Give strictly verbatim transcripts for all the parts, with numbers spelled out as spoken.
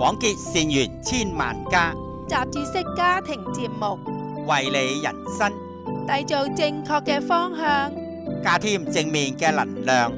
廣結善緣千萬家， 雜誌式家庭節目， 為你人生締造正確嘅方向， 加添正面嘅能量。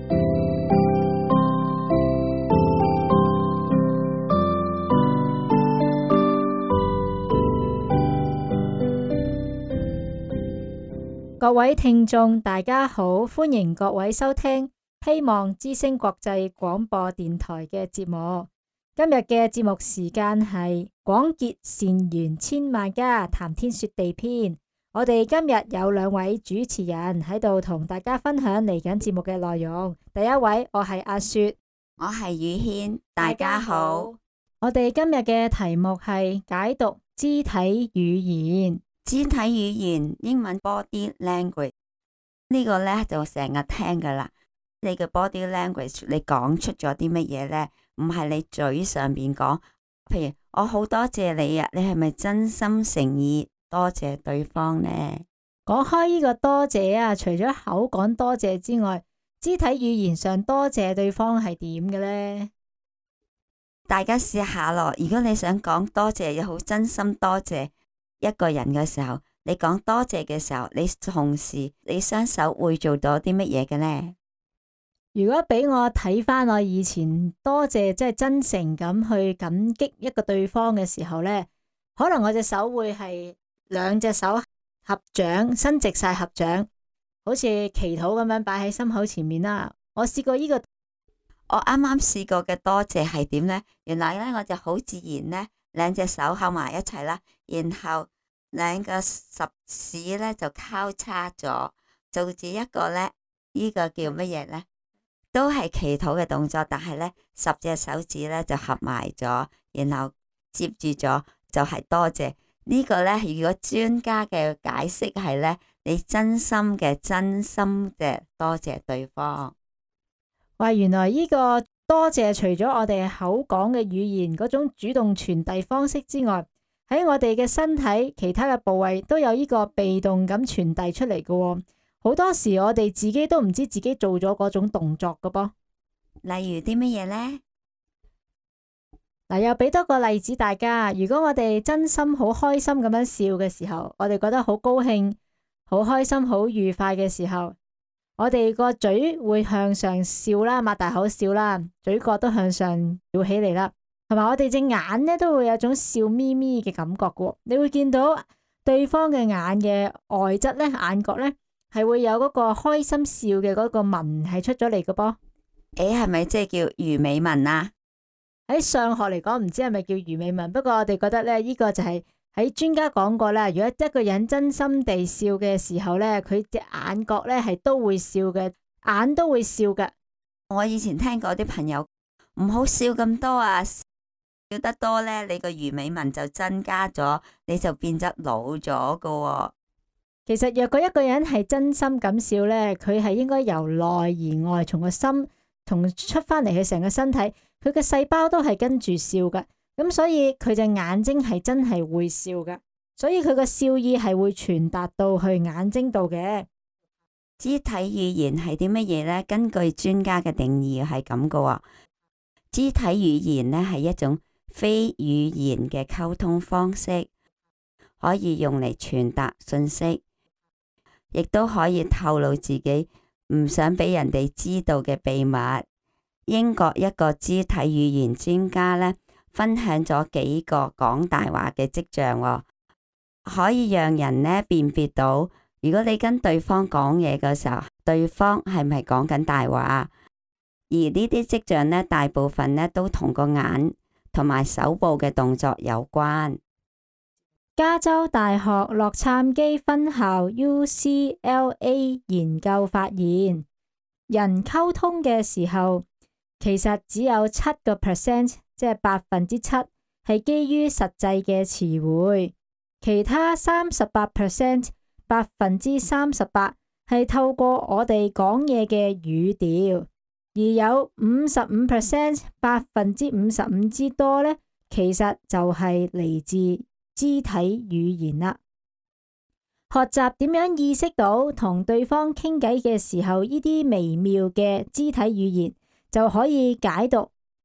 各位聽眾大家好，歡迎各位收聽希望之聲國際廣播電台嘅節目。今日嘅節目時間係廣結善緣千萬家，談天說地篇。我哋今日有兩位主持人喺度同大家分享嚟緊節目嘅內容。第一位我係阿雪， 我係宇軒，大家好。 我哋今日嘅題目係解讀肢體語言。 肢體語言英文 body language 呢個呢就成日聽噶啦。你嘅 body language 你講出咗啲乜嘢呢？唔係你嘴上邊講，譬如我好多謝你啊，你係咪真心誠意多謝對方呢？ 講開呢個多謝啊，除咗口講多謝之外，肢體語言上多謝對方係點嘅呢？ 大家試下咯。如果你想講多謝，又好真心多謝一個人嘅時候，你講多謝嘅時候，你同時你雙手會做到啲乜嘢嘅呢？ 如果俾我睇翻我以前多謝，即係真誠咁去感激一個對方嘅時候呢，可能我隻手會係兩隻手合掌，伸直晒合掌，好似祈禱咁樣擺喺心口前面啦。我試過呢個， 我啱啱試過嘅多謝係點呢？原來呢，我就好自然呢，兩隻手合埋一齊啦，然後兩個十指呢就交叉咗，做住一個呢，呢個叫乜嘢呢？都係祈禱嘅動作，但係呢，十隻手指呢就合埋咗，然後接住咗就係多謝。呢個呢，如果專家嘅解釋係呢，你真心嘅真心嘅多謝對方。 哇，原來呢個多謝除咗我哋口講嘅語言嗰種主動傳遞方式之外，喺我哋嘅身體其他嘅部位都有呢個被動咁傳遞出嚟嘅喎。好多時我哋自己都唔知自己做咗嗰種動作嘅噃。 例如啲乜嘢呢？ 嗱，又俾多個例子大家。如果我哋真心好開心咁樣笑嘅時候，我哋覺得好高興、好開心、好愉快嘅時候，我哋個嘴會向上笑啦，擘大口笑啦，嘴角都向上笑起嚟啦。同埋我哋隻眼呢都會有種笑眯眯嘅感覺嘅。你會見到對方嘅眼嘅外側呢，眼角呢，係會有嗰個開心笑嘅嗰個紋係出咗嚟嘅噃。 誒，係咪即係叫魚尾紋啊？ 喺上學嚟講，唔知係咪叫魚尾紋，不過我哋覺得咧，呢個就係喺專家講過啦。如果一個人真心地笑嘅時候咧，佢隻眼角咧係都會笑嘅，眼都會笑嘅。 我以前聽過啲朋友唔好笑咁多啊，笑得多咧，你個魚尾紋就增加咗，你就變得老咗噶喎。 其實若果一個人係真心咁笑咧，佢係應該由內而外，從個心同出翻嚟嘅成個身體，佢嘅細胞都係跟住笑嘅。咁所以佢隻眼睛係真係會笑嘅，所以佢個笑意係會傳達到去眼睛度嘅。 肢體語言係啲乜嘢呢？根據專家嘅定義係咁噶喎。肢體語言呢係一種非語言嘅溝通方式，可以用嚟傳達信息，亦都可以透露自己唔想俾人哋知道嘅秘密。英國一個肢體語言專家呢，分享咗幾個講大話嘅跡象喎，可以讓人呢辨別到，如果你跟對方講嘢嘅時候，對方係咪講緊大話？而呢啲跡象呢，大部分呢都同個眼同埋手部嘅動作有關。 加州大學洛杉磯分校 U C L A 研究發現，人溝通嘅時候，其實只有七個 percent，即係百分之七係基於實際嘅詞彙，其他三十八 percent，百分之三十八係透過我哋講嘢嘅語調，而有五十五 percent，百分之五十五之多呢，其實就係嚟自肢體語言啦。學習點樣意識到同對方傾偈嘅時候，呢啲微妙嘅肢體語言，就可以解讀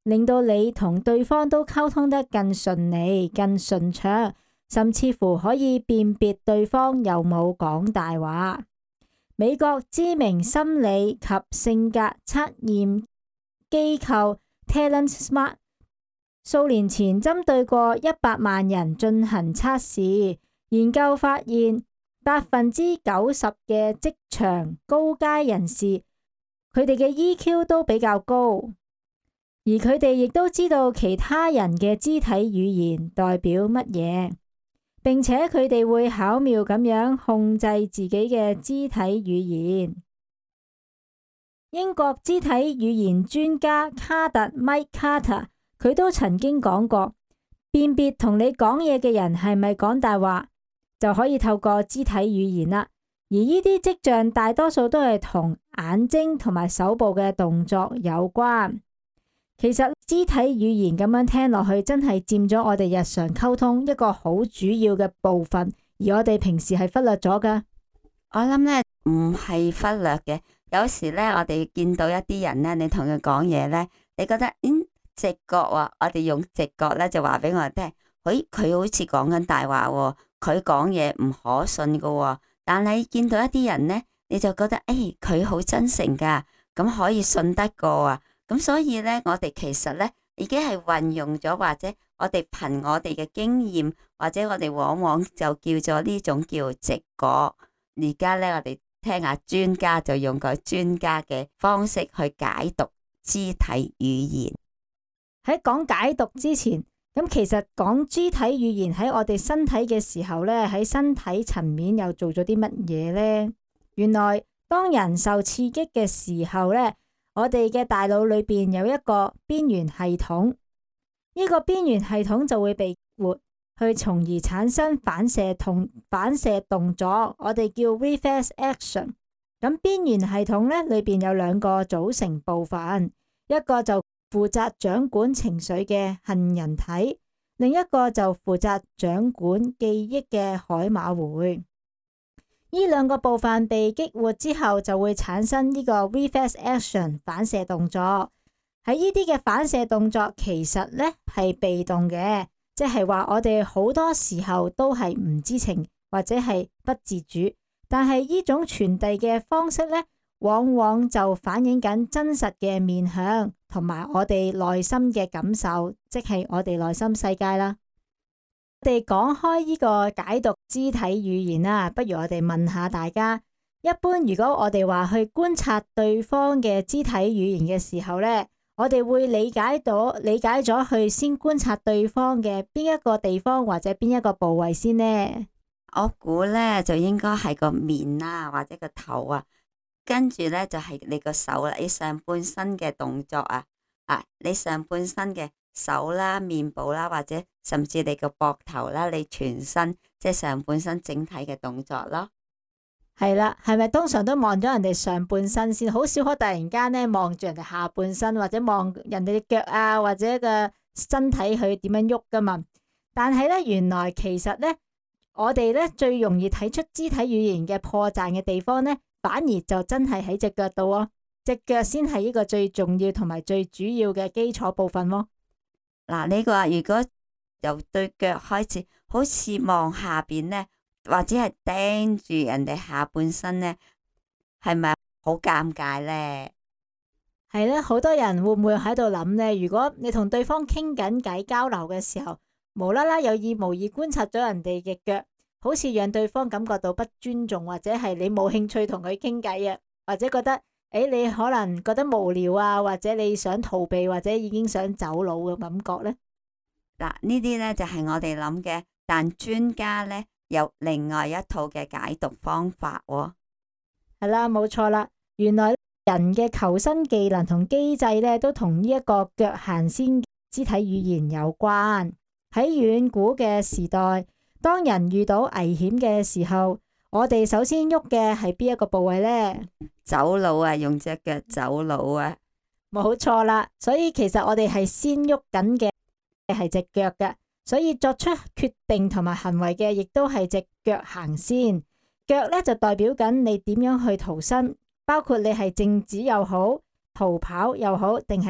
令到你同對方都溝通得更順利、更順暢，甚至乎可以辨別對方有冇講大話。美國知名心理及性格測驗機構 Talent Smart 數年前針對過一百萬人進行測試，研究發現百分之九十嘅職場高階人士，佢哋嘅 E Q 都比較高，而佢哋亦都知道其他人嘅肢體語言代表乜嘢，並且佢哋會巧妙咁樣控制自己嘅肢體語言。英國肢體語言專家卡特 Mike Carter 佢都曾經講過，辨別同你講嘢嘅人係咪講大話，就可以透過肢體語言啦。而呢啲跡象大多數都係同眼睛同埋手部嘅動作有關。其實肢體語言咁樣聽落去，真係佔咗我哋日常溝通一個好主要嘅部分，而我哋平時係忽略咗噶。 我諗呢唔係忽略嘅，有時呢，我哋見到一啲人呢，你同佢講嘢呢，你覺得嗯直覺啊，我哋用直覺呢就話俾我哋聽，誒佢好似講緊大話喎，佢講嘢唔可信噶喎。但係見到一啲人呢，你就覺得誒佢好真誠噶，咁可以信得過啊。咁所以呢，我哋其實呢已經係運用咗，或者我哋憑我哋嘅經驗，或者我哋往往就叫做呢種叫直覺。而家呢，我哋聽下專家就用個專家嘅方式去解讀肢體語言。 喺講解讀之前，咁其實講肢體語言喺我哋身體嘅時候呢，喺身體層面又做咗啲乜嘢呢？原來當人受刺激嘅時候呢，我哋嘅大腦裏邊有一個邊緣系統，呢個邊緣系統就會被激活，去從而產生反射同反射動作，我哋叫 reflex action。咁邊緣系統呢裏邊有兩個組成部分，一個就負責掌管情緒嘅杏仁體，另一個就負責掌管記憶嘅海馬回。呢兩個部分被激活之後，就會產生呢個 reflex action 反射動作。喺呢啲嘅反射動作其實呢係被動嘅，即係話我哋好多時候都係唔知情或者係不自主，但係呢種傳遞嘅方式呢，往往就反映緊真實嘅面向同埋我哋內心嘅感受，即係我哋內心世界啦。我哋講開呢個解讀肢體語言啦，不如我哋問下大家，一般如果我哋話去觀察對方嘅肢體語言嘅時候呢，我哋會理解到理解咗去先觀察對方嘅邊一個地方或者邊一個部位先呢？ 我估呢就應該係個面啦，或者個頭啊，跟住呢就係你個手啦，你上半身嘅動作啊，啊，你上半身嘅手啦、面部啦，或者甚至你個膊頭啦，你全身即係上半身整體嘅動作咯。 係啦，係咪通常都望咗人哋上半身先，好少可突然間呢望住人哋下半身，或者望人哋嘅腳啊，或者個身體去點樣喐噶嘛？但係呢，原來其實呢，我哋呢最容易睇出肢體語言嘅破綻嘅地方呢，反而就真係喺隻腳度哦，隻腳先係呢個最重要同埋最主要嘅基礎部分咯。 嗱，呢個如果由對腳開始，好似望下邊呢，或者係盯住人哋下半身呢，係咪好尷尬呢？ 係咧，好多人會唔會喺度諗呢？如果你同對方傾緊偈交流嘅時候，無啦啦有意無意觀察咗人哋嘅腳，好似讓對方感覺到不尊重，或者係你冇興趣同佢傾偈啊，或者覺得誒你可能覺得無聊啊，或者你想逃避，或者已經想走佬嘅感覺呢？ 嗱，呢啲呢就係我哋諗嘅，但專家呢有另外一套嘅解讀方法喎。 係啦，冇錯啦，原來人嘅求生技能同機制呢，都同呢一個腳行先肢體語言有關。喺遠古嘅時代，當人遇到危險嘅時候，我哋首先喐嘅係邊一個部位呢？ 走佬啊，用隻腳走佬啊， 冇錯啦。所以其實我哋係先喐緊嘅係隻腳嘅，所以作出決定同埋行為嘅亦都係隻腳行先。腳呢就代表緊你點樣去逃生，包括你係靜止又好，逃跑又好，定係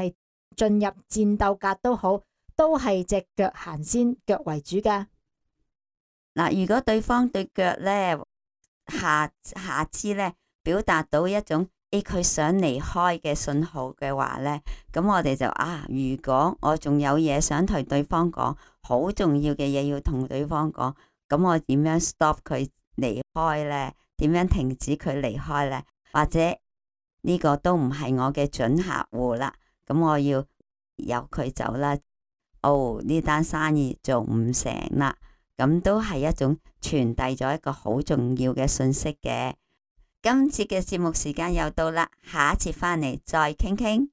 進入戰鬥格都好，都係隻腳行先，腳為主噶。 嗱，如果對方對腳咧下下肢咧表達到一種誒佢想離開嘅信號嘅話咧，咁我哋就啊，如果我仲有嘢想同對方講，好重要嘅嘢要同對方講，咁我點樣 stop 佢離開咧？點樣停止佢離開咧？或者呢個都唔係我嘅準客戶啦，咁我要由佢走啦。哦，呢單生意做唔成啦，咁都係一種傳遞咗一個好重要嘅信息嘅。今次嘅節目時間又到啦，下一次返嚟再傾傾。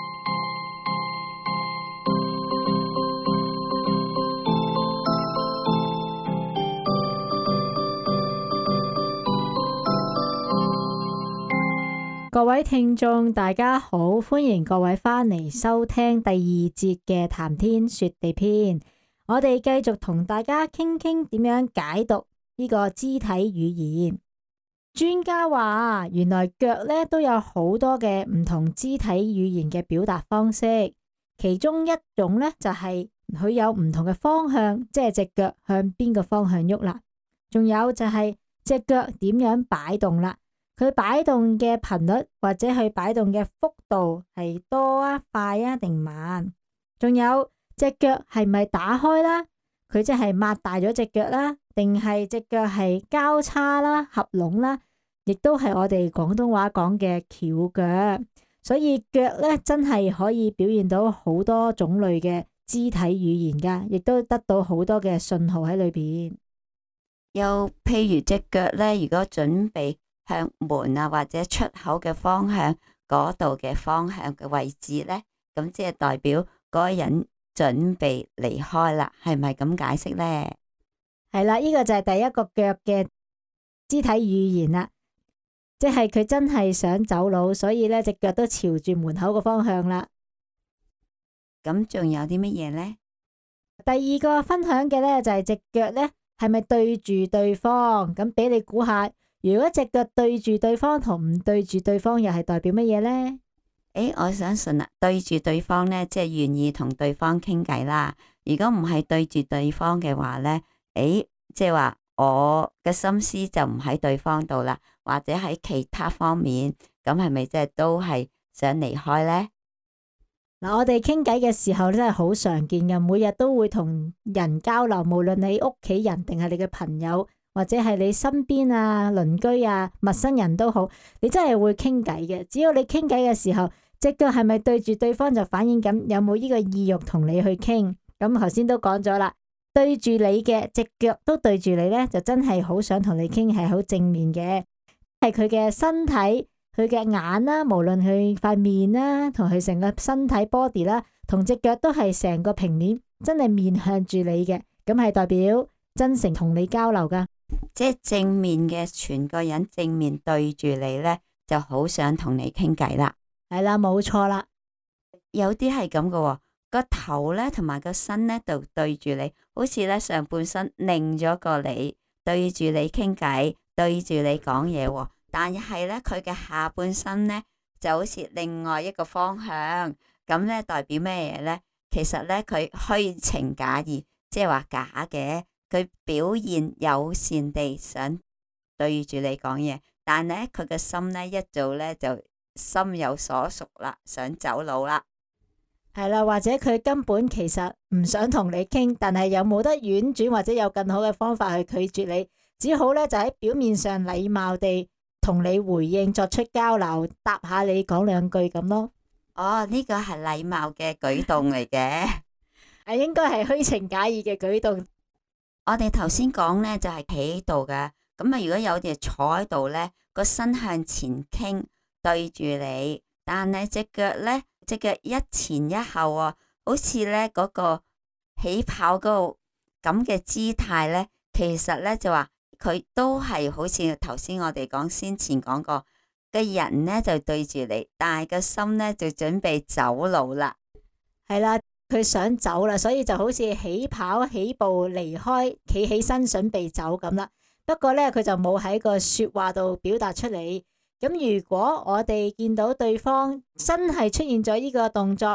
各位聽眾大家好，歡迎各位返嚟收聽第二節嘅談天說地篇。我哋繼續同大家傾傾點樣解讀呢個肢體語言。專家話，原來腳咧都有好多嘅唔同肢體語言嘅表達方式，其中一種咧就係佢有唔同嘅方向，即係隻腳向邊個方向喐啦。仲有就係隻腳點樣擺動啦。佢擺動嘅頻率或者佢擺動嘅幅度係多啊、快啊定慢？仲有隻腳係咪打開啦？佢即係擘大咗隻腳啦，定係隻腳係交叉啦、合攏啦？亦都係我哋廣東話講嘅翹腳。所以腳咧真係可以表現到好多種類嘅肢體語言噶，亦都得到好多嘅信號喺裏邊。 又譬如隻腳咧，如果準備向門啊或者出口嘅方向嗰度嘅方向嘅位置呢，咁即係代表嗰個人準備離開啦，係咪咁解釋呢？ 係啦，呢個就係第一個腳嘅肢體語言啦，即係佢真係想走佬，所以呢隻腳都朝住門口個方向啦。 咁仲有啲乜嘢呢？ 第二個分享嘅呢，就係隻腳呢係咪對住對方？咁俾你估下。如果隻腳對住對方同唔對住對方，又係代表乜嘢呢？ 誒，我相信啦，對住對方呢，即係願意同對方傾偈啦。如果唔係對住對方嘅話呢，誒，即係話我嘅心思就唔喺對方度啦，或者喺其他方面，咁係咪即係都係想離開呢？ 嗱，我哋傾偈嘅時候真係好常見嘅，每日都會同人交流，無論你屋企人定係你嘅朋友。或者係你身邊啊、鄰居啊、陌生人都好，你真係會傾偈嘅。只要你傾偈嘅時候，隻腳係咪對住對方，就反映緊有冇呢個意欲同你去傾。咁頭先都講咗啦，對住你嘅隻腳都對住你呢，就真係好想同你傾，係好正面嘅。係佢嘅身體、佢嘅眼啦，無論佢塊面啦，同佢成個身體 body 啦，同隻腳都係成個平面，真係面向住你嘅，咁係代表真誠同你交流噶。 即係正面嘅，全個人正面對住你呢，就好想同你傾偈啦。 係啦，冇錯啦。 有啲係咁嘅，個頭呢同埋個身呢就對住你，好似呢上半身擰咗過嚟，對住你傾偈，對住你講嘢。但係呢，佢嘅下半身呢就好似另外一個方向，咁呢代表咩嘢呢？其實呢，佢虛情假意，即係話假嘅。佢表現友善地想對住你講嘢，但係咧佢嘅心咧一早咧就心有所屬啦，想走佬啦。 係啦，或者佢根本其實唔想同你傾，但係又冇得婉轉或者有更好嘅方法去拒絕你，只好咧就喺表面上禮貌地同你回應，作出交流，答下你講兩句咁咯。 哦，呢個係禮貌嘅舉動嚟嘅， 係應該係虛情假意嘅舉動。 我哋頭先講咧就係企喺度嘅，咁啊如果有啲坐喺度咧，個身向前傾對住你，但係隻腳咧隻腳一前一後啊，好似咧嗰個起跑嗰個咁嘅姿態咧，其實咧就話佢都係好似頭先我哋講先前講過嘅人咧就對住你，但係個心咧就準備走路啦， 係啦。佢想走啦，所以就好似起跑起步離開，企起身準備走咁啦。不過呢，佢就冇喺個說話度表達出嚟。咁如果我哋見到對方真係出現咗呢個動作，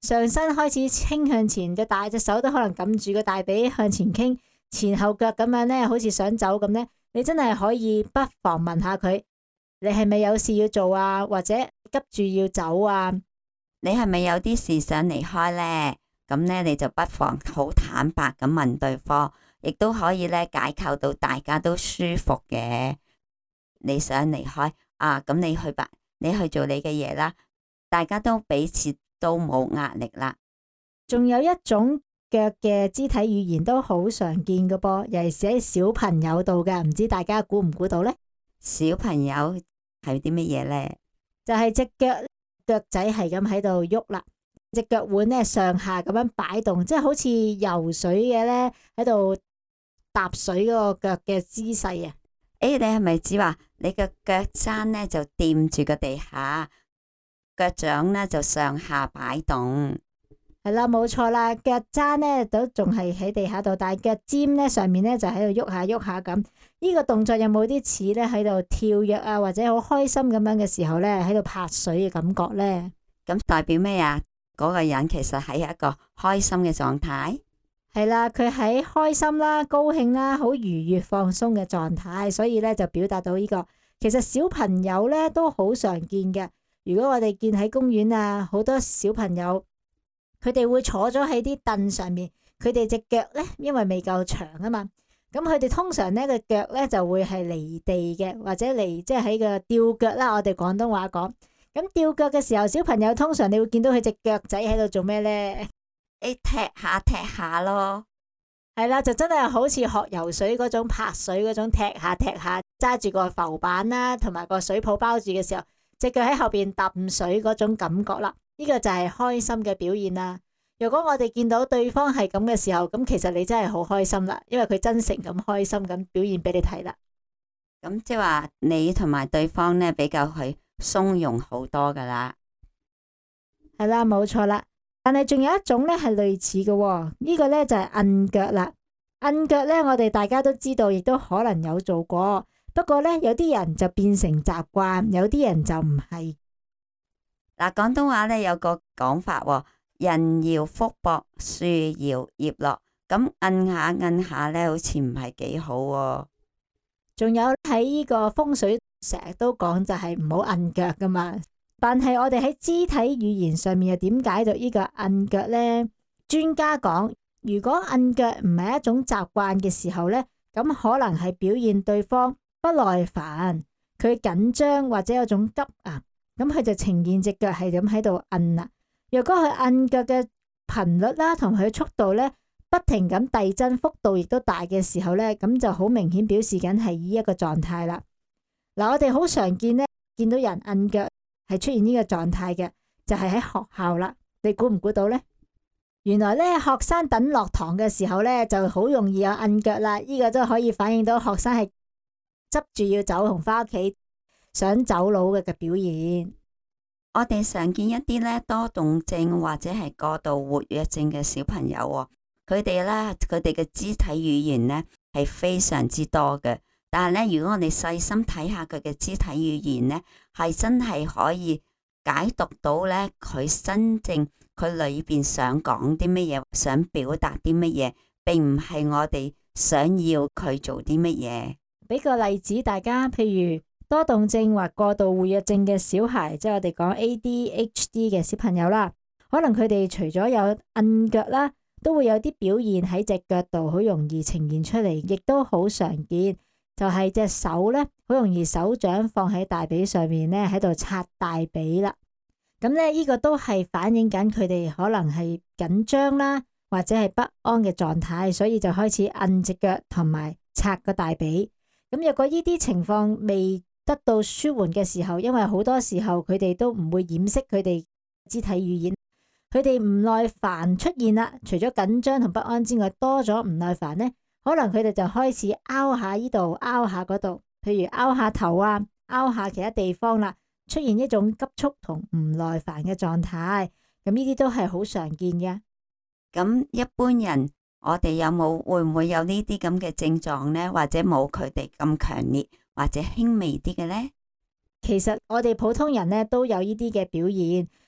上身開始傾向前，隻大隻手都可能撳住個大髀向前傾，前後腳咁樣咧，好似想走咁咧，你真係可以不妨問下佢，你係咪有事要做啊？或者急住要走啊？ 你係咪有啲事想離開呢？咁咧你就不妨好坦白咁問對方，亦都可以咧解構到大家都舒服嘅。你想離開啊？咁你去吧，你去做你嘅嘢啦，大家都彼此都冇壓力啦。 仲有一種腳嘅肢體語言都好常見嘅噃，尤其是喺小朋友度嘅，唔知大家估唔估到呢？ 小朋友係啲乜嘢呢？ 就係隻腳腳仔係咁喺度喐啦，隻腳腕咧上下咁樣擺動，即係好似游水嘅咧喺度踏水嗰個腳嘅姿勢啊！ 誒，你係咪指話你嘅腳踭咧就掂住個地下，腳掌咧就上下擺動？ 係啦，冇錯啦，腳踭咧都仲係喺地下度，但係腳尖咧上面咧就喺度喐下喐下咁。呢個動作有冇啲似咧喺度跳躍啊，或者好開心咁樣嘅時候咧喺度拍水嘅感覺咧？ 咁代表咩啊？嗰個人其實係一個開心嘅狀態。 係啦，佢喺開心啦、高興啦、好愉悅、放鬆嘅狀態，所以咧就表達到呢個。其實小朋友咧都好常見嘅。如果我哋見喺公園啊，好多小朋友佢哋會坐咗喺啲凳上面，佢哋隻腳咧因為未夠長啊嘛，咁佢哋通常咧個腳咧就會係離地嘅，或者離即係喺個吊腳啦。我哋廣東話講，咁吊腳嘅時候，小朋友通常你會見到佢隻腳仔喺度做咩咧？ 誒，踢下踢下咯， 係啦，就真係好似學游水嗰種拍水嗰種踢下踢下，揸住個浮板啦，同埋個水泡包住嘅時候，隻腳喺後邊揼水嗰種感覺啦。呢個就係開心嘅表現啦。如果我哋見到對方係咁嘅時候，咁其實你真係好開心啦，因為佢真誠咁開心咁表現俾你睇啦。 咁即係話你同埋對方咧比較係鬆容好多噶啦。 係啦，冇錯啦。但係仲有一種咧係類似嘅喎，呢個咧就係按腳啦。按腳咧，我哋大家都知道，亦都可能有做過。不過咧，有啲人就變成習慣，有啲人就唔係。 嗱，廣東話咧有個講法喎，人搖福薄，樹搖葉落。咁按下按下咧，好似唔係幾好喎。 仲有喺呢個風水成日都講就係唔好按腳噶嘛。但係我哋喺肢體語言上面又點解讀呢個按腳呢？專家講，如果按腳唔係一種習慣嘅時候呢，咁可能係表現對方不耐煩，佢緊張或者有種急啊，咁佢就呈現隻腳係咁喺度按啦。若果佢按腳嘅頻率啦同佢速度呢，不停咁遞增，幅度亦都大嘅時候呢，咁就好明顯表示緊係呢一個狀態啦。嗱，我哋好常見呢，見到人按腳係出現呢個狀態嘅，就係喺學校啦。你估唔估到呢？原來咧，學生等落堂嘅時候咧，就好容易有按腳啦。呢個都可以反映到學生係執住要走同翻屋企想走佬嘅嘅表現。 我哋常見一啲咧多動症或者係過度活躍症嘅小朋友喎，佢哋咧佢哋嘅肢體語言咧係非常之多嘅。但係咧，如果我哋細心睇下佢嘅肢體語言咧，係真係可以解讀到咧佢真正佢裏邊想講啲乜嘢，想表達啲乜嘢，並唔係我哋想要佢做啲乜嘢。 俾個例子大家，譬如多動症或過度活躍症嘅小孩，即係我哋講 A D H D 嘅小朋友啦，可能佢哋除咗有按腳啦，都會有啲表現喺隻腳度，好容易呈現出嚟，亦都好常見。就係隻手咧，好容易手掌放喺大髀上面咧，喺度擦大髀啦。咁咧，呢個都係反映緊佢哋可能係緊張啦，或者係不安嘅狀態，所以就開始按隻腳同埋擦個大髀。咁若果呢啲情況未得到舒緩嘅時候，因為好多時候佢哋都唔會掩飾佢哋肢體語言，佢哋唔耐煩出現啦。除咗緊張同不安之外，多咗唔耐煩咧。可能佢哋就開始拗下呢度，拗下嗰度，譬如拗下頭啊，拗下其他地方啦，出現一種急促同唔耐煩嘅狀態。咁呢啲都係好常見嘅。 咁一般人，我哋有冇會唔會有呢啲咁嘅症狀呢？或者冇佢哋咁強烈，或者輕微啲嘅呢？ 其實我哋普通人呢都有呢啲嘅表現，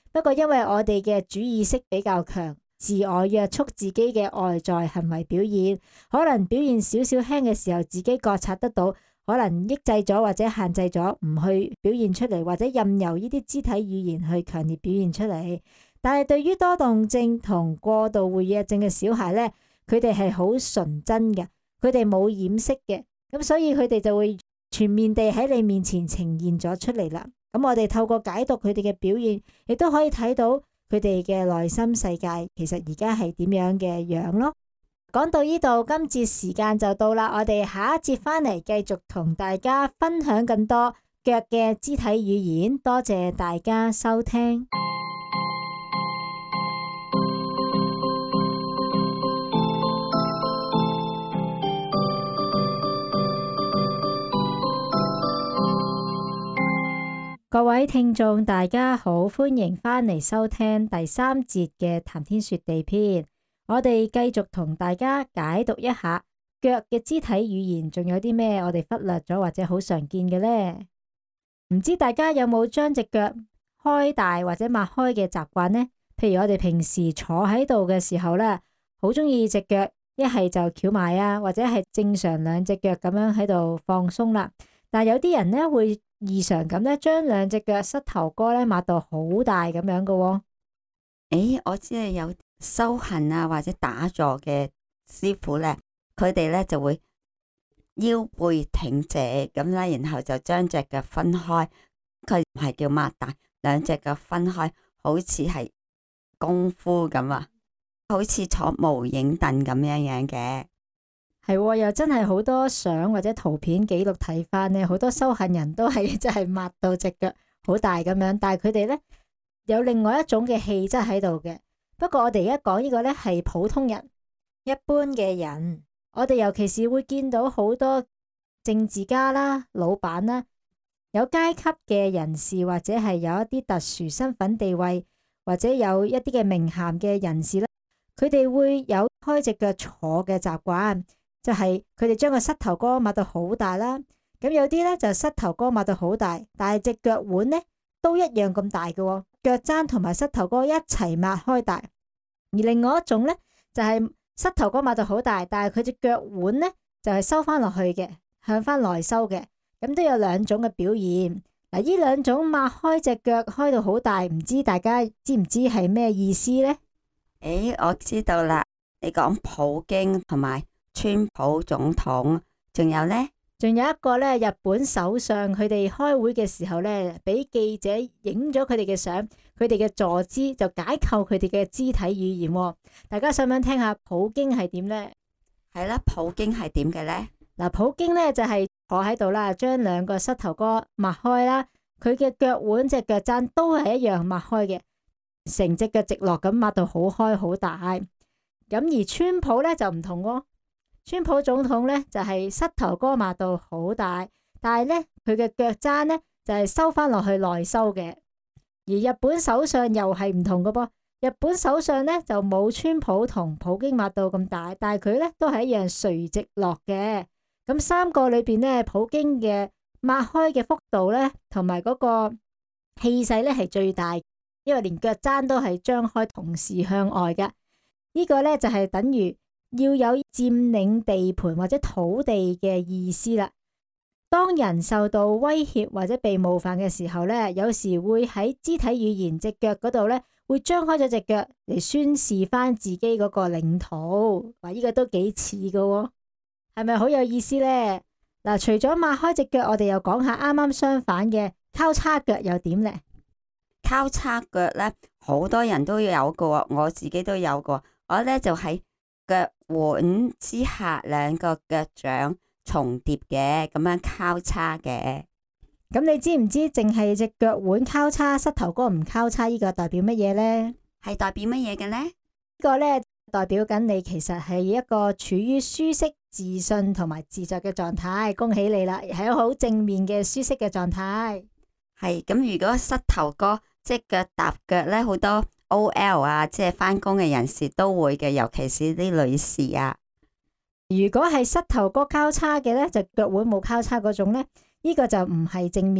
不過因為我哋嘅主意識比較強，自我約束自己嘅外在行為表現，可能表現少少輕嘅時候，自己覺察得到，可能抑制咗或者限制咗唔去表現出嚟，或者任由呢啲肢體語言去強烈表現出嚟。但係對於多動症同過度活躍症嘅小孩呢，佢哋係好純真嘅，佢哋冇掩飾嘅，咁所以佢哋就會全面地喺你面前呈現咗出嚟啦。咁我哋透過解讀佢哋嘅表現，亦都可以睇到佢哋嘅內心世界其實而家係點樣嘅樣咯。講到呢度，今節時間就到啦，我哋下一節返嚟繼續同大家分享更多腳嘅肢體語言。多謝大家收聽。各位聽眾大家好，歡迎返嚟收聽第三節嘅談天說地篇。我哋繼續同大家解讀一下腳嘅肢體語言，仲有啲咩我哋忽略咗或者好常見嘅呢？唔知大家有冇將隻腳開大或者擘開嘅習慣呢？譬如我哋平時坐喺度嘅時候呢，好中意隻腳一係就翹埋啊，或者係正常兩隻腳咁樣喺度放鬆啦。但係有啲人呢會異常咁咧，將兩隻腳膝頭哥咧擘到好大咁樣嘅喎。 誒，我知係有修行啊或者打坐嘅師傅咧，佢哋咧就會腰背挺直咁啦，然後就將隻腳分開。佢唔係叫擘大，兩隻腳分開，好似係功夫咁啊，好似坐無影凳咁樣樣嘅。 係，又真係好多相或者圖片記錄睇翻呢，好多修行人都係真係擘到隻腳好大咁樣，但係佢哋呢，有另外一種嘅氣質喺度嘅。不過我哋而家講呢個呢，係普通人，一般嘅人，我哋尤其是會見到好多政治家啦、老闆啦、有階級嘅人士，或者係有一啲特殊身份地位，或者有一啲嘅名銜嘅人士咧，佢哋會有開隻腳坐嘅習慣。就係佢哋將個膝頭哥擘到好大啦，咁有啲咧就膝頭哥擘到好大，但係隻腳腕咧都一樣咁大嘅喎，腳踭同埋膝頭哥一齊擘開大。而另外一種咧就係膝頭哥擘到好大，但係佢隻腳腕咧就係收翻落去嘅，向翻內收嘅，咁都有兩種嘅表現。嗱，呢兩種擘開隻腳開到好大，唔知大家知唔知係咩意思咧？ 誒，我知道啦，你講普京同埋川普總統，仲有呢？ 仲有一個咧，日本首相佢哋開會嘅時候咧，俾記者影咗佢哋嘅相，佢哋嘅坐姿就解構佢哋嘅肢體語言。大家想唔想聽下普京係點呢？ 係啦，普京係點嘅呢？ 嗱，普京咧就係坐喺度啦，將兩個膝頭哥擘開啦，佢嘅腳腕、隻腳踭都係一樣擘開嘅，成隻腳直落咁擘到好開好大。咁而川普咧就唔同喎。川普總統咧就係膝頭哥擘到好大，但係咧佢嘅腳踭咧就係收翻落去內收嘅。而日本首相又係唔同嘅噃，日本首相咧就冇川普同普京擘到咁大，但係佢咧都係一樣垂直落嘅。咁三個裏邊咧，普京嘅擘開嘅幅度咧，同埋嗰個氣勢咧係最大，因為連腳踭都係張開，同時向外嘅。呢個咧就係等於要有佔領地盤或者土地嘅意思啦。當人受到威脅或者被冒犯嘅時候咧，有時會喺肢體語言隻腳嗰度咧，會張開咗隻腳嚟宣示翻自己嗰個領土。話呢個都幾似㗎喎，係咪好有意思呢？嗱，除咗擘開隻腳，我哋又講下啱啱相反嘅交叉腳又點呢？ 交叉腳咧，好多人都有過，我自己都有過。我咧就喺腳腕之下兩個腳掌重疊嘅，咁樣交叉嘅。 咁你知唔知淨係隻腳腕交叉，膝頭哥唔交叉，呢個代表乜嘢呢？ 係代表乜嘢嘅呢？ 呢個呢，代表緊你其實係一個處於舒適、自信同埋自在嘅狀態。恭喜你啦，係一個好正面嘅舒適嘅狀態。 係咁，如果膝頭哥即係腳踏腳呢，好多 O L 啊，即係翻工嘅人士都會嘅，尤其是啲女士啊。 如果係膝頭哥交叉嘅呢，就腳腕冇交叉嗰種呢，呢個就唔係正面啦。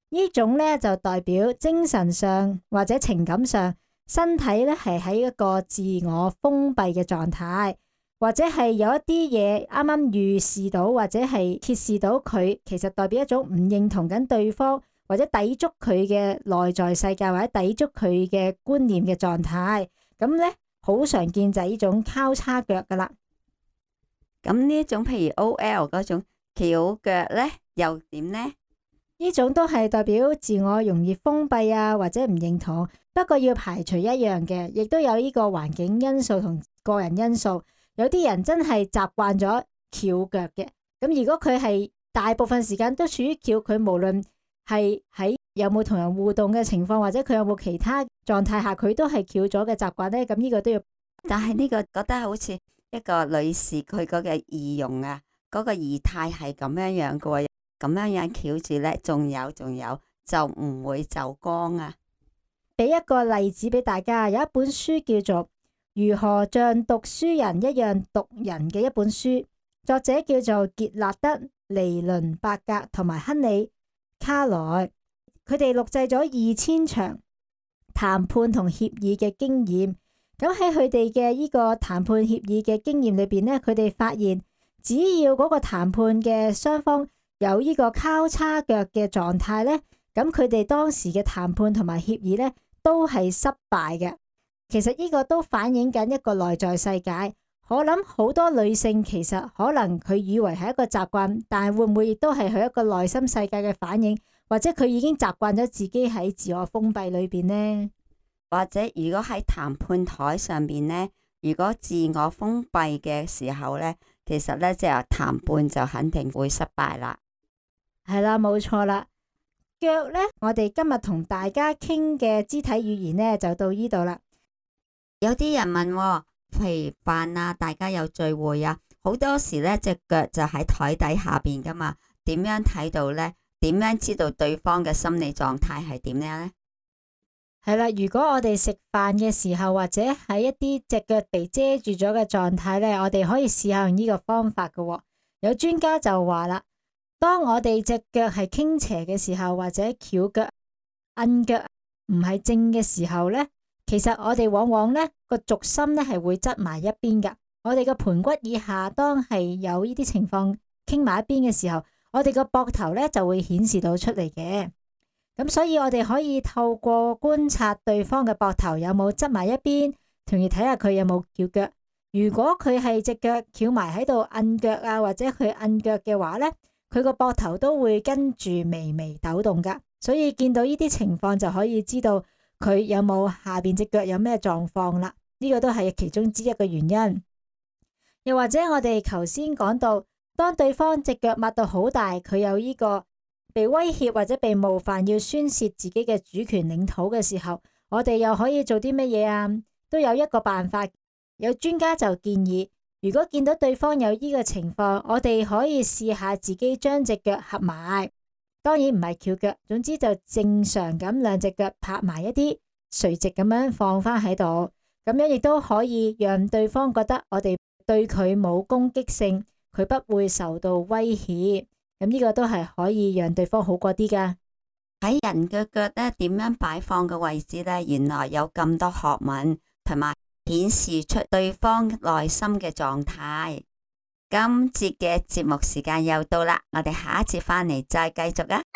呢種咧就代表精神上或者情感上，身體咧係喺一個自我封閉嘅狀態，或者係有一啲嘢啱啱預示到，或者係揭示到佢其實代表一種唔認同緊對方，或者抵觸佢嘅內在世界，或者抵觸佢嘅觀念嘅狀態。咁咧好常見就係呢種交叉腳噶啦。 咁呢一種譬如 O L 嗰種翹腳咧，又點呢？ 呢種都係代表自我容易封閉啊，或者唔認同。不過要排除一樣嘅，亦都有呢個環境因素同個人因素。有啲人真係習慣咗翹腳嘅，咁如果佢係大部分時間都處於翹，佢無論係喺有冇同人互動嘅情況，或者佢有冇其他狀態下，佢都係翹咗嘅習慣咧。咁呢個都要。 但係呢個覺得好似一個女士佢嗰個儀容啊，嗰、嗰個儀態係咁樣樣嘅喎，咁樣樣翹住咧，仲有仲有就唔會走光啊！ 俾一個例子俾大家，有一本書叫做《如何像讀書人一樣讀人》嘅一本書，作者叫做傑納德、尼倫伯格同埋亨利卡萊，佢哋錄製咗二千場談判同協議嘅經驗。咁喺佢哋嘅呢個談判協議嘅經驗裏邊呢，佢哋發現只要嗰個談判嘅雙方有呢個交叉腳嘅狀態呢，咁佢哋當時嘅談判同埋協議呢都係失敗嘅。其實呢個都反映緊一個內在世界。我諗好多女性其實可能佢以為係一個習慣，但係會唔會亦都係佢一個內心世界嘅反應，或者佢已經習慣咗自己喺自我封閉裏邊呢？ 或者如果喺談判台上邊呢，如果自我封閉嘅時候呢，其實呢，即係談判就肯定會失敗啦。 係啦，冇錯啦。腳呢，我哋今日同大家傾嘅肢體語言呢，就到呢度啦。 有啲人問喎，譬如飯啊，大家有聚會啊，好多時呢隻腳就喺台底下邊噶嘛，點樣睇到呢？點樣知道對方嘅心理狀態係點樣呢？ 係啦，如果我哋食飯嘅時候，或者喺一啲隻腳被遮住咗嘅狀態呢，我哋可以試下用呢個方法噶喎。有專家就話啦，當我哋隻腳係傾斜嘅時候，或者翹腳、摁腳唔係正嘅時候呢，其實我哋往往呢個軸心呢係會側埋一邊噶。我哋個盤骨以下當係有呢啲情況傾埋一邊嘅時候，我哋個膊頭呢就會顯示到出嚟嘅。咁所以我哋可以透過觀察對方嘅膊頭有冇側埋一邊，同時睇下佢有冇翹腳。如果佢係隻腳翹埋喺度摁腳啊，或者佢摁腳嘅話呢，佢個膊頭都會跟住微微抖動噶。所以見到呢啲情況就可以知道佢有冇下邊隻腳有咩狀況啦。呢個都係其中之一嘅原因。又或者我哋頭先講到，當對方隻腳擘到好大，佢有呢個被威脅或者被冒犯，要宣洩自己嘅主權領土嘅時候，我哋又可以做啲乜嘢啊？都有一個辦法。有專家就建議，如果見到對方有呢個情況，我哋可以試下自己將隻腳合埋，當然唔係翹腳，總之就正常咁兩隻腳拍埋一啲，垂直咁樣放翻喺度，咁樣亦都可以讓對方覺得我哋對佢冇攻擊性，佢不會受到威脅。咁呢個都係可以讓對方好過啲噶。 喺人嘅腳咧，點樣擺放嘅位置呢？原來有咁多學問，同埋顯示出對方內心嘅狀態。今節嘅節目時間又到啦，我哋下一節翻嚟再繼續啊！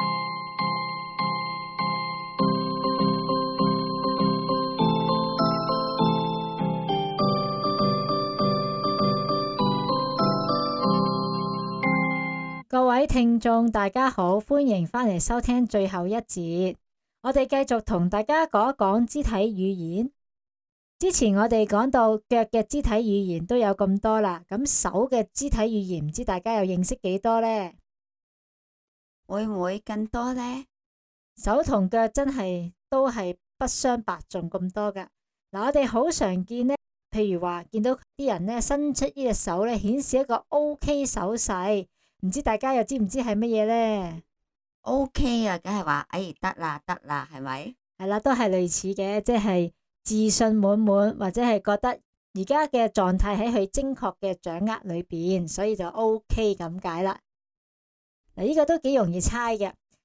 各位聽眾大家好，歡迎返嚟收聽最後一節。我哋繼續同大家講一講肢體語言。之前我哋講到腳嘅肢體語言都有咁多啦，咁手嘅肢體語言唔知大家又認識幾多呢？ 會唔會更多呢？ 手同腳真係都係不相伯仲咁多噶。嗱，我哋好常見呢，譬如話見到啲人呢伸出呢隻手呢，顯示一個 OK 手勢。唔知大家又知唔知係乜嘢呢？ OK 啊，梗係話哎得啦得啦，係咪？ 係啦，都係類似嘅，即係自信滿滿，或者係覺得而家嘅狀態喺佢精確嘅掌握裏邊，所以就 OK 咁解啦。嗱，呢個都幾容易猜嘅。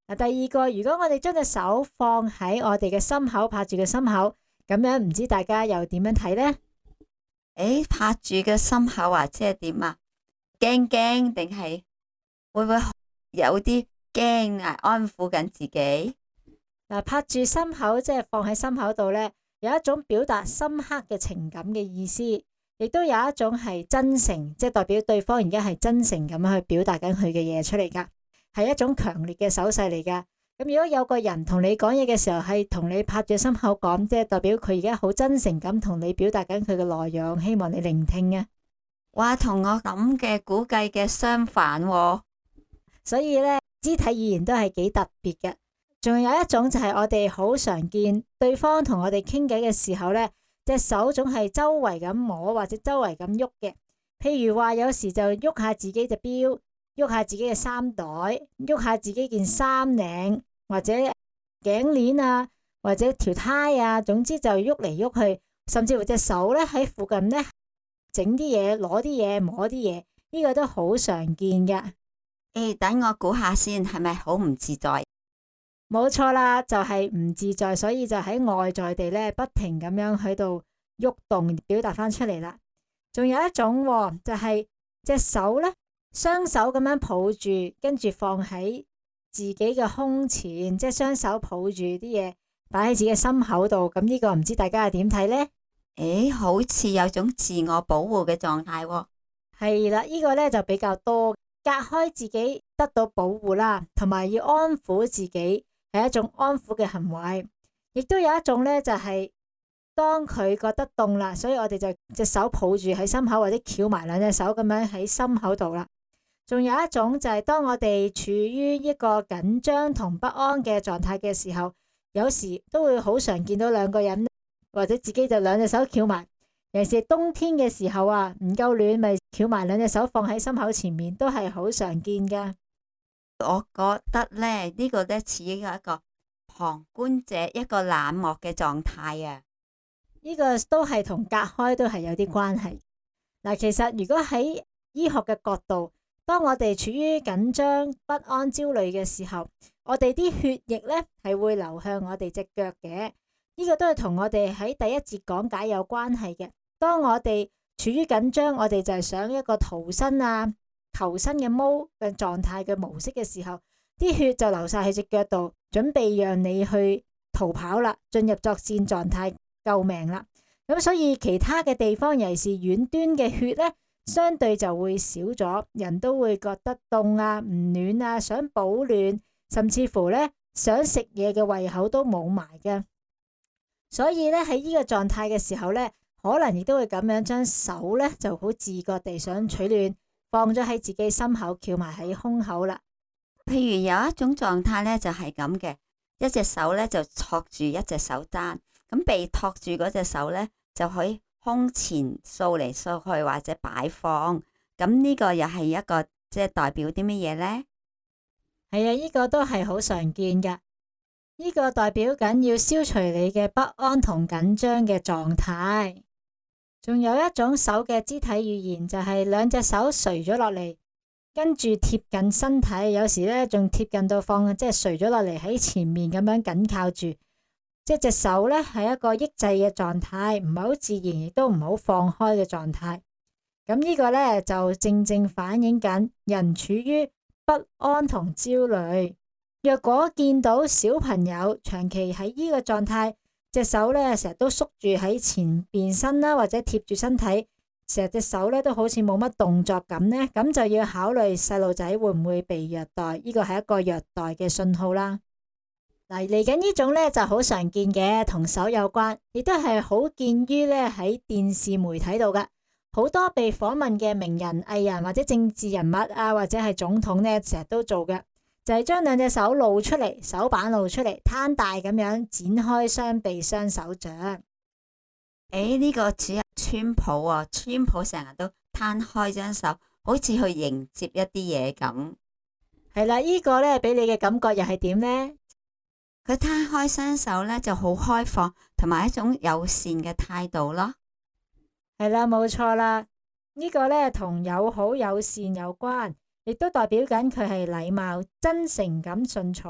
嗱，第二個，如果我哋將隻手放喺我哋嘅心口，拍住個心口，咁樣唔知大家又點樣睇呢？ 誒，拍住個心口啊，即係點啊？驚驚定係會唔會有啲驚啊？安撫緊自己。 嗱，拍住心口即係放喺心口度呢，有一種表達深刻嘅情感嘅意思，亦都有一種係真誠，即係代表對方而家係真誠咁樣去表達緊佢嘅嘢出嚟噶，係一種強烈嘅手勢嚟噶。咁如果有個人同你講嘢嘅時候係同你拍住心口講，即係代表佢而家好真誠咁同你表達緊佢嘅內容，希望你聆聽啊。 哇，同我諗嘅估計嘅相反喎。 所以呢，肢體語言都係幾特別嘅。仲有一種就係我哋好常見，對方同我哋傾偈嘅時候呢，隻手總係周圍咁摸或者周圍咁喐嘅。譬如話有時就喐下自己隻錶，喐下自己嘅衫袋，喐下自己件衫領或者頸鏈啊，或者條呔啊，總之就喐嚟喐去，甚至乎隻手呢喺附近呢整啲嘢，攞啲嘢，摸啲嘢，呢個都好常見嘅。 誒，等我估下先，係咪好唔自在？ 冇錯啦，就係唔自在，所以就喺外在地咧不停咁樣喺度喐動，表達翻出嚟啦。仲有一種就係隻手咧，雙手咁樣抱住，跟住放喺自己嘅胸前，即係雙手抱住啲嘢擺喺自己嘅心口度。咁呢個唔知大家係點睇呢？ 誒，好似有種自我保護嘅狀態喎。 係啦，呢個咧就比較多，隔開自己得到保護啦，同埋要安撫自己。係一種安撫嘅行為，亦都有一種呢，就係當佢覺得凍啦，所以我哋就隻手抱住喺心口，或者翹埋兩隻手咁樣喺心口度啦。仲有一種就係當我哋處於一個緊張同不安嘅狀態嘅時候，有時都會好常見到兩個人或者自己就兩隻手翹埋，尤其是冬天嘅時候啊，唔夠暖咪翹埋兩隻手放喺心口前面，都係好常見噶。 我覺得咧，呢個咧似一個旁觀者，一個冷漠嘅狀態啊。 呢個都係同隔開都係有啲關係。嗱，其實如果喺醫學嘅角度，當我哋處於緊張、不安、焦慮嘅時候，我哋啲血液咧係會流向我哋隻腳嘅。呢個都係同我哋喺第一節講解有關係嘅。當我哋處於緊張，我哋就係想一個逃生啊、求生嘅模嘅狀態嘅模式嘅時候，啲血就流晒喺隻腳度，準備讓你去逃跑啦，進入作戰狀態，救命啦。咁所以其他嘅地方，尤其是遠端嘅血呢，相對就會少咗，人都會覺得凍啊、唔暖啊，想保暖，甚至乎呢想食嘢嘅胃口都冇埋嘅。所以呢，喺呢個狀態嘅時候呢，可能亦都會咁樣將手呢就好自覺地想取暖，放咗喺自己心口，翹埋喺胸口啦。 譬如有一種狀態咧，就係咁嘅，一隻手咧就托住一隻手踭，咁被托住嗰隻手咧就可以胸前掃嚟掃去或者擺放。咁呢個又係一個即係代表啲乜嘢咧？ 係啊，呢個都係好常見噶。呢個代表緊要消除你嘅不安同緊張嘅狀態。仲有一種手嘅肢體語言，就係兩隻手垂咗落嚟，跟住貼近身體，有時咧仲貼近到放，即係垂咗落嚟喺前面咁樣緊靠住，即係隻手咧係一個抑制嘅狀態，唔係好自然，亦都唔好放開嘅狀態。咁呢個咧就正正反映緊人處於不安同焦慮。若果見到小朋友長期喺呢個狀態，隻手咧成日都縮住喺前邊身啦，或者貼住身體，成日隻手咧都好似冇乜動作咁呢，咁就要考慮細路仔會唔會被虐待，呢個係一個虐待嘅信號啦。嗱，嚟緊呢種咧就好常見嘅，同手有關，亦都係好見於咧喺電視媒體度噶，好多被訪問嘅名人、藝人或者政治人物啊，或者係總統咧，成日都做嘅。就係將兩隻手露出嚟，手板露出嚟，攤大咁樣展開雙臂、雙手掌。 誒，呢個似川普啊，川普成日都攤開張手，好似去迎接一啲嘢咁。 係啦，呢個咧俾你嘅感覺又係點呢？ 佢攤開雙手咧就好開放，同埋一種友善嘅態度咯。 係啦，冇錯啦，呢個咧同友好友善有關。亦都代表緊佢係禮貌、真誠咁順從，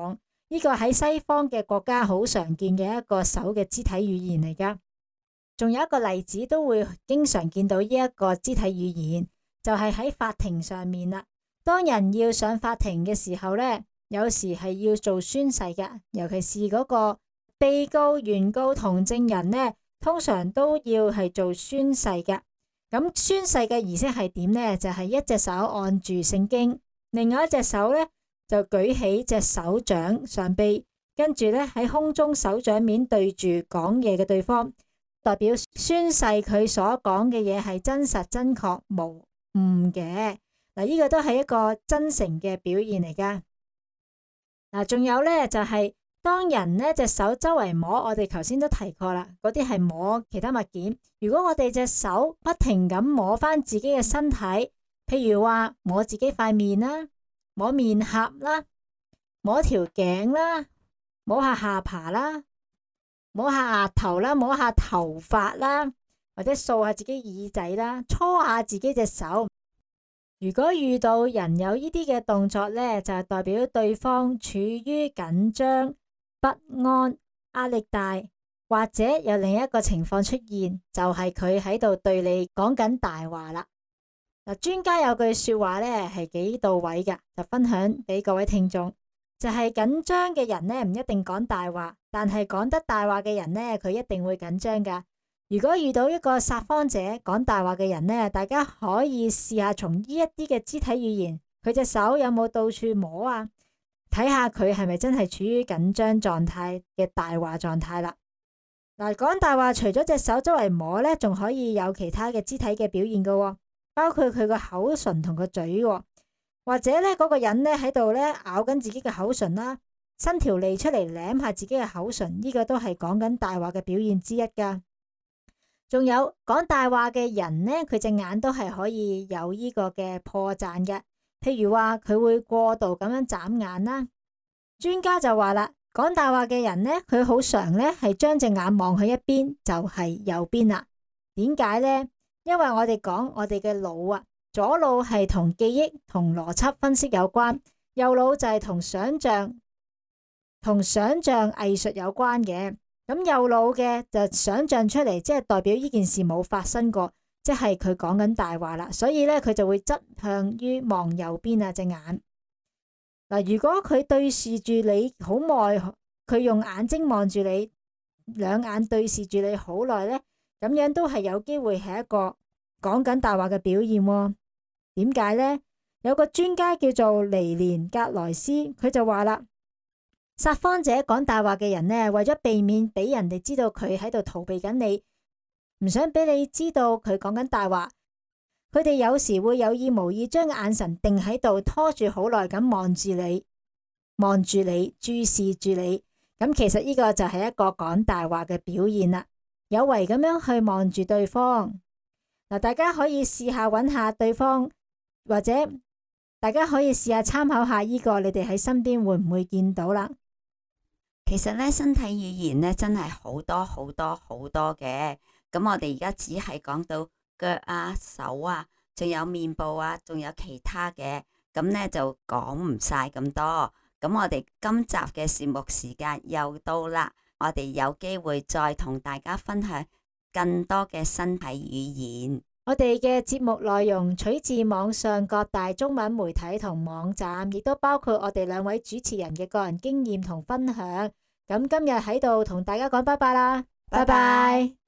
呢個喺西方嘅國家好常見嘅一個手嘅肢體語言嚟㗎。仲有一個例子都會經常見到呢一個肢體語言，就係喺法庭上面啦。當人要上法庭嘅時候呢，有時係要做宣誓㗎，尤其是嗰個被告、原告同證人呢，通常都要係做宣誓㗎。咁宣誓嘅儀式係點呢？就係一隻手按住聖經，另外一隻手呢就舉起隻手掌上臂，跟住呢喺空中手掌面對住講嘢嘅對方，代表宣誓佢所講嘅嘢係真實、真確、無誤嘅。嗱，呢個都係一個真誠嘅表現嚟噶。嗱，仲有呢，就係當人呢隻手周圍摸，我哋頭先都提過啦，嗰啲係摸其他物件。如果我哋隻手不停咁摸翻自己嘅身體，譬如話摸自己塊面啦，摸面頰啦，摸條頸啦，摸下下巴啦，摸下額頭啦，摸下頭髮啦，或者掃下自己耳仔啦，搓下自己隻手。如果遇到人有呢啲嘅動作呢，就係代表對方處於緊張、不安、壓力大，或者有另一個情況出現，就係佢喺度對你講緊大話啦。嗱，專家有句說話呢係幾到位噶，就分享俾各位聽眾，就係緊張嘅人呢唔一定講大話，但係講得大話嘅人呢，佢一定會緊張噶。如果遇到一個撒謊者講大話嘅人呢，大家可以試下從呢一啲嘅肢體語言，佢隻手有冇到處摸啊，睇下佢係咪真係處於緊張狀態嘅大話狀態啦。嗱，講大話除咗隻手周圍摸呢，仲可以有其他嘅肢體嘅表現噶喎，包括佢個口唇同個嘴喎，或者呢嗰個人呢喺度呢咬緊自己嘅口唇啦，伸條脷出嚟舐下自己嘅口唇，呢個都係講緊大話嘅表現之一噶。仲有講大話嘅人呢，佢隻眼都係可以有呢個嘅破綻嘅，譬如話佢會過度咁樣眨眼啦。專家就話啦，講大話嘅人呢，佢好常呢係將隻眼望去一邊，就係右邊啦。點解呢？因為我哋講我哋嘅腦啊，左腦係同記憶同邏輯分析有關，右腦就係同想象同想象藝術有關嘅。咁右腦嘅就想象出嚟，即係代表呢件事冇發生過，即係佢講緊大話啦。所以呢，佢就會側向於望右邊啊隻眼。嗱，如果佢對視住你好耐，佢用眼睛望住你，兩眼對視住你好耐呢，咁樣都係有機會係一個講緊大話嘅表現喎。點解呢？有個專家叫做尼連格萊斯，佢就話啦，撒謊者講大話嘅人呢，為咗避免俾人哋知道佢喺度逃避緊你，唔想俾你知道佢講緊大話，佢哋有時會有意無意將眼神定喺度，拖住好耐咁望住你，望住你，注視住你。咁其實呢個就係一個講大話嘅表現啦，有為咁樣去望住對方。嗱，大家可以試下揾下對方，或者大家可以試下參考下呢個，你哋喺身邊會唔會見到啦？ 其實咧，身體語言咧真係好多好多好多嘅。咁我哋而家只係講到腳啊、手啊，仲有面部啊，仲有其他嘅。咁咧就講唔晒咁多。咁我哋今集嘅節目時間又到啦，我哋有機會再同大家分享更多嘅身體語言。 我哋嘅節目內容取自網上各大中文媒體同網站，亦都包括我哋兩位主持人嘅個人經驗同分享。咁今日喺度同大家講拜拜啦，拜拜。